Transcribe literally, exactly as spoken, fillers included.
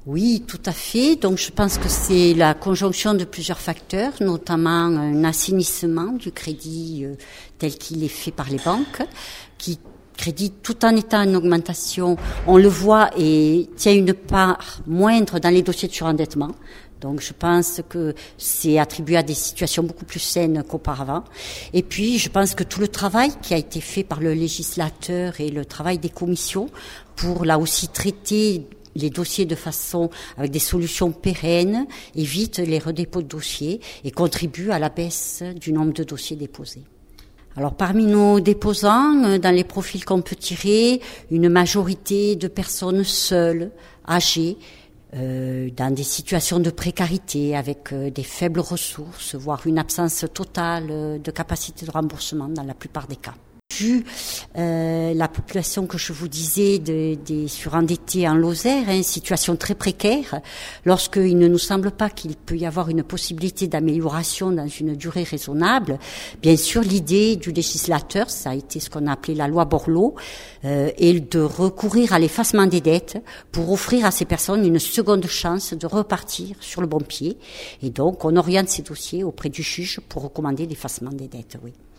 Oui, tout à fait. Donc je pense que c'est la conjonction de plusieurs facteurs, notamment un assainissement du crédit euh, tel qu'il est fait par les banques, qui crédit tout en étant en augmentation, on le voit, et tient une part moindre dans les dossiers de surendettement. Donc je pense que c'est attribué à des situations beaucoup plus saines qu'auparavant. Et puis je pense que tout le travail qui a été fait par le législateur et le travail des commissions pour là aussi traiter les dossiers de façon avec des solutions pérennes évite les redépôts de dossiers et contribue à la baisse du nombre de dossiers déposés. Alors parmi nos déposants, dans les profils qu'on peut tirer, une majorité de personnes seules, âgées, euh, dans des situations de précarité, avec euh, des faibles ressources, voire une absence totale de capacité de remboursement dans la plupart des cas. Vu euh, la population que je vous disais de, des surendettés en Lozère, hein, situation très précaire, lorsqu'il ne nous semble pas qu'il peut y avoir une possibilité d'amélioration dans une durée raisonnable, bien sûr l'idée du législateur, ça a été ce qu'on a appelé la loi Borloo, euh, est de recourir à l'effacement des dettes pour offrir à ces personnes une seconde chance de repartir sur le bon pied. Et donc on oriente ces dossiers auprès du juge pour recommander l'effacement des dettes, oui.